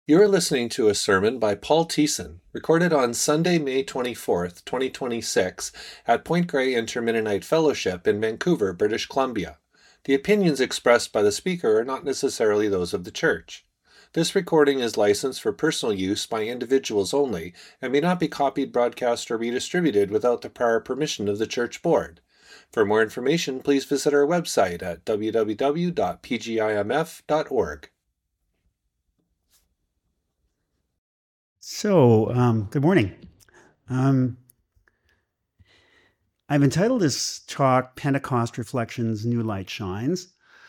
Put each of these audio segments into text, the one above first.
You are listening to a sermon by Paul Thiessen, recorded on Sunday, May 24th, 2026, at Point Grey Intermennonite Fellowship in Vancouver, British Columbia. The opinions expressed by the speaker are not necessarily those of the church. This recording is licensed for personal use by individuals only and may not be copied, broadcast, or redistributed without the prior permission of the church board. For more information, please visit our website at www.pgimf.org. Good morning. I've entitled this talk Pentecost Reflections, New Light Shines.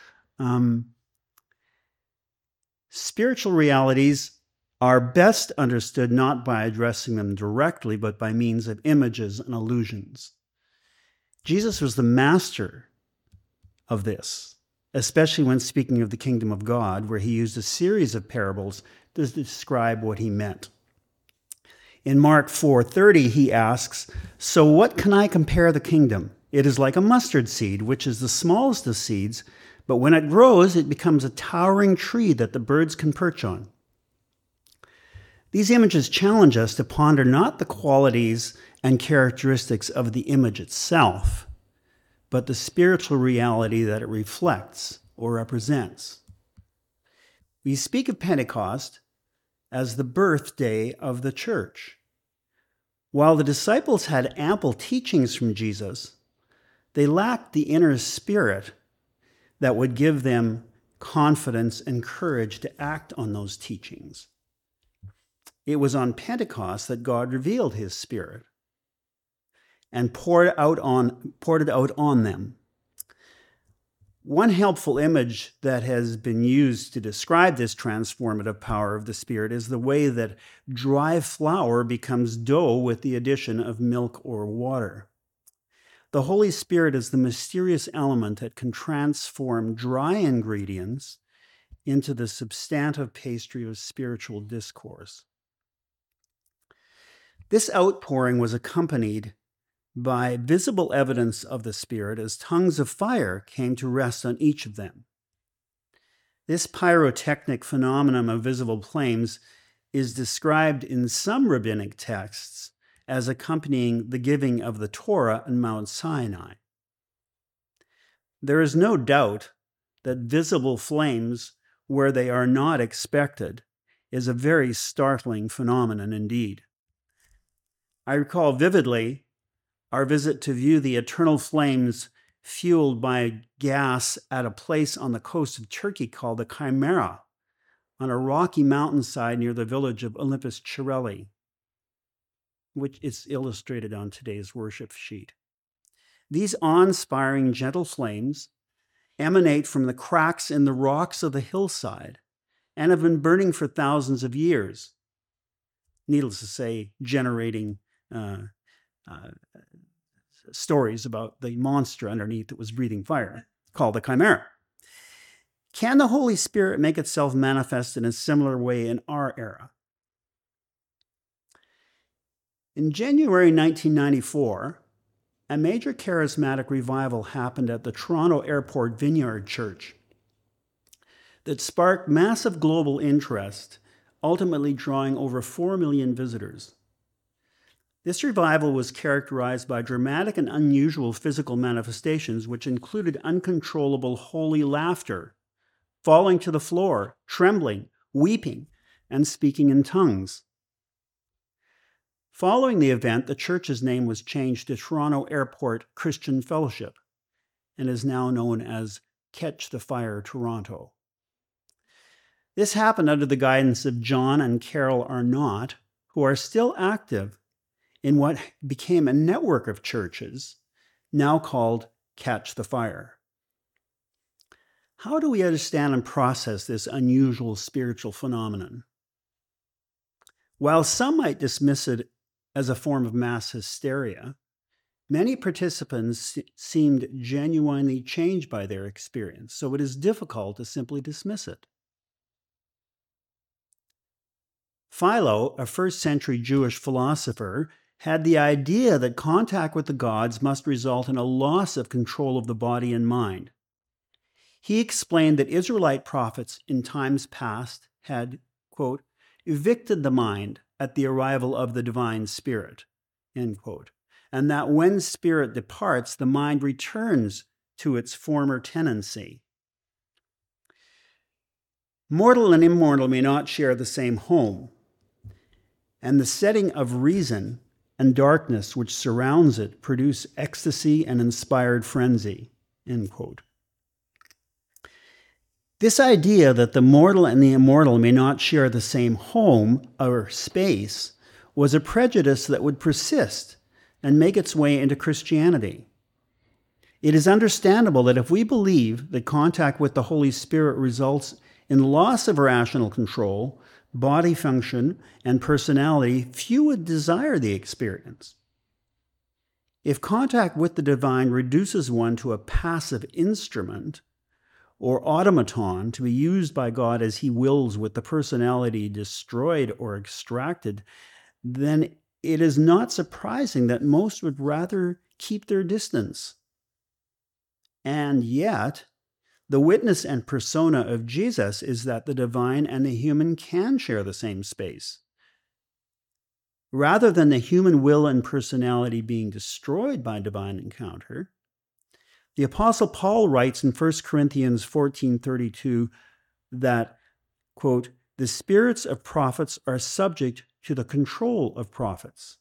Spiritual realities are best understood not by addressing them directly, but by means of images and allusions. Jesus was the master of this, especially when speaking of the kingdom of God, where he used a series of parables to describe what he meant. In Mark 4:30, he asks, "So what can I compare the kingdom? It is like a mustard seed, which is the smallest of seeds, but when it grows, it becomes a towering tree that the birds can perch on." These images challenge us to ponder not the qualities and characteristics of the image itself, but the spiritual reality that it reflects or represents. We speak of Pentecost as the birthday of the church. While the disciples had ample teachings from Jesus, they lacked the inner spirit that would give them confidence and courage to act on those teachings. It was on Pentecost that God revealed his spirit and poured it out on them. One helpful image that has been used to describe this transformative power of the Spirit is the way that dry flour becomes dough with the addition of milk or water. The Holy Spirit is the mysterious element that can transform dry ingredients into the substantive pastry of spiritual discourse. This outpouring was accompanied by visible evidence of the Spirit as tongues of fire came to rest on each of them. This pyrotechnic phenomenon of visible flames is described in some rabbinic texts as accompanying the giving of the Torah on Mount Sinai. There is no doubt that visible flames, where they are not expected, is a very startling phenomenon indeed. I recall vividly our visit to view the eternal flames fueled by gas at a place on the coast of Turkey called the Chimera, on a rocky mountainside near the village of Olympus Chirelli, which is illustrated on today's worship sheet. These awe-inspiring gentle flames emanate from the cracks in the rocks of the hillside and have been burning for thousands of years, needless to say, generating stories about the monster underneath that was breathing fire, called the Chimera. Can the Holy Spirit make itself manifest in a similar way in our era? In January 1994, a major charismatic revival happened at the Toronto Airport Vineyard Church that sparked massive global interest, ultimately drawing over 4 million visitors. This revival was characterized by dramatic and unusual physical manifestations, which included uncontrollable holy laughter, falling to the floor, trembling, weeping, and speaking in tongues. Following the event, the church's name was changed to Toronto Airport Christian Fellowship and is now known as Catch the Fire Toronto. This happened under the guidance of John and Carol Arnott, who are still active in what became a network of churches, now called Catch the Fire. How do we understand and process this unusual spiritual phenomenon? While some might dismiss it as a form of mass hysteria, many participants seemed genuinely changed by their experience, so it is difficult to simply dismiss it. Philo, a first-century Jewish philosopher, had the idea that contact with the gods must result in a loss of control of the body and mind. He explained that Israelite prophets in times past had, quote, evicted the mind at the arrival of the divine Spirit, end quote. And that when spirit departs, the mind returns to its former tenancy. Mortal and immortal may not share the same home, and the setting of reason and darkness which surrounds it produce ecstasy and inspired frenzy, end quote. This idea that the mortal and the immortal may not share the same home or space was a prejudice that would persist and make its way into Christianity. It is understandable that if we believe that contact with the Holy Spirit results in loss of rational control, body function, and personality, few would desire the experience. If contact with the divine reduces one to a passive instrument or automaton to be used by God as he wills with the personality destroyed or extracted, then it is not surprising that most would rather keep their distance. And yet, the witness and persona of Jesus is that the divine and the human can share the same space. Rather than the human will and personality being destroyed by divine encounter, the Apostle Paul writes in 1 Corinthians 14:32 that, quote, the spirits of prophets are subject to the control of prophets.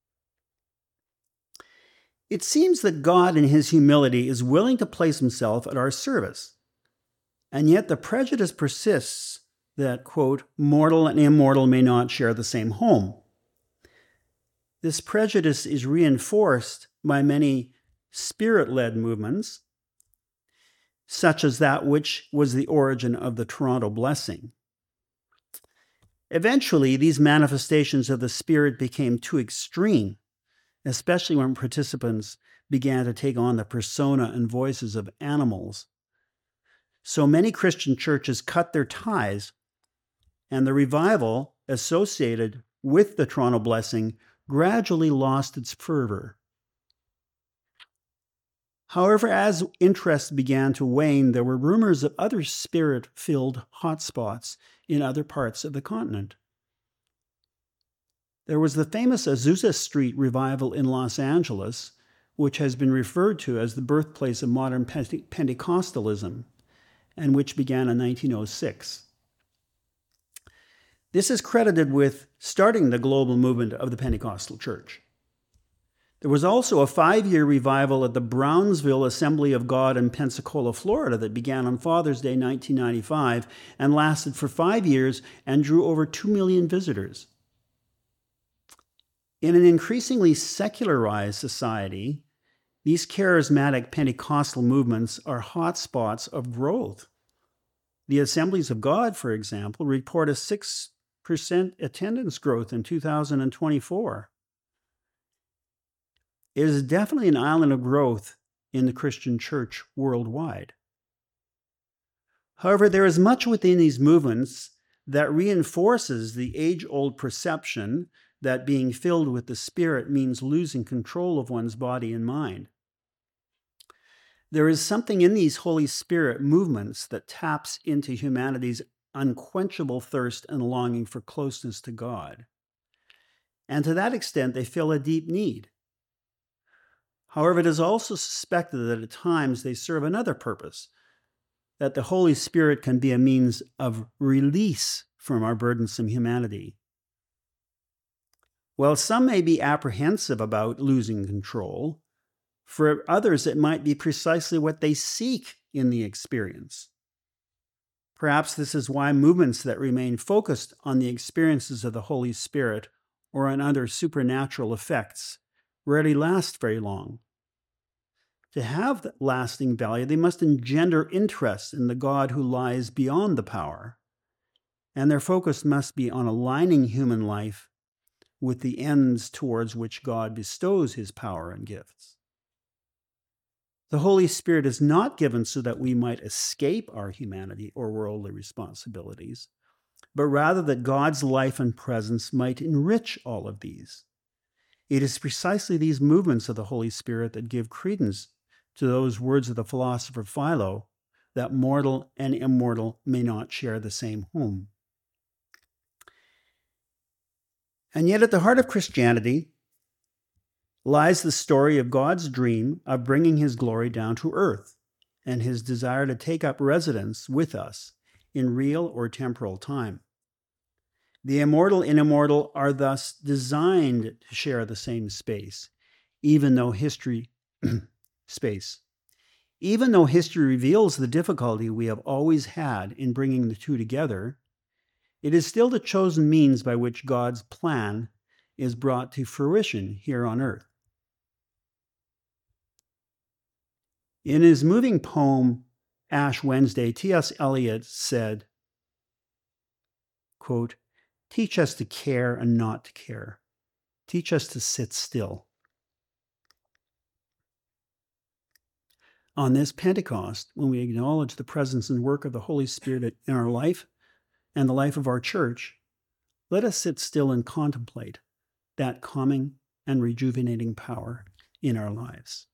It seems that God in his humility is willing to place himself at our service, and yet the prejudice persists that, quote, mortal and immortal may not share the same home. This prejudice is reinforced by many spirit-led movements, such as that which was the origin of the Toronto Blessing. Eventually, these manifestations of the Spirit became too extreme, especially when participants began to take on the persona and voices of animals. So many Christian churches cut their ties, and the revival associated with the Toronto Blessing gradually lost its fervor. However, as interest began to wane, there were rumors of other spirit-filled hotspots in other parts of the continent. There was the famous Azusa Street revival in Los Angeles, which has been referred to as the birthplace of modern Pentecostalism, and which began in 1906. This is credited with starting the global movement of the Pentecostal Church. There was also a 5-year revival at the Brownsville Assembly of God in Pensacola, Florida, that began on Father's Day 1995 and lasted for 5 years and drew over 2 million visitors. In an increasingly secularized society, these charismatic Pentecostal movements are hotspots of growth. The Assemblies of God, for example, report a 6% attendance growth in 2024. It is definitely an island of growth in the Christian church worldwide. However, there is much within these movements that reinforces the age-old perception that being filled with the Spirit means losing control of one's body and mind. There is something in these Holy Spirit movements that taps into humanity's unquenchable thirst and longing for closeness to God. And to that extent, they fill a deep need. However, it is also suspected that at times they serve another purpose, that the Holy Spirit can be a means of release from our burdensome humanity. While some may be apprehensive about losing control, for others it might be precisely what they seek in the experience. Perhaps this is why movements that remain focused on the experiences of the Holy Spirit or on other supernatural effects rarely last very long. To have lasting value, they must engender interest in the God who lies beyond the power, and their focus must be on aligning human life with the ends towards which God bestows his power and gifts. The Holy Spirit is not given so that we might escape our humanity or worldly responsibilities, but rather that God's life and presence might enrich all of these. It is precisely these movements of the Holy Spirit that give credence to those words of the philosopher Philo, that mortal and immortal may not share the same home. And yet at the heart of Christianity lies the story of God's dream of bringing his glory down to earth and his desire to take up residence with us in real or temporal time. The immortal and immortal are thus designed to share the same space, even though history reveals the difficulty we have always had in bringing the two together, it is still the chosen means by which God's plan is brought to fruition here on earth. In his moving poem, Ash Wednesday, T.S. Eliot said, quote, "Teach us to care and not to care. Teach us to sit still." On this Pentecost, when we acknowledge the presence and work of the Holy Spirit in our life and the life of our church, let us sit still and contemplate that calming and rejuvenating power in our lives.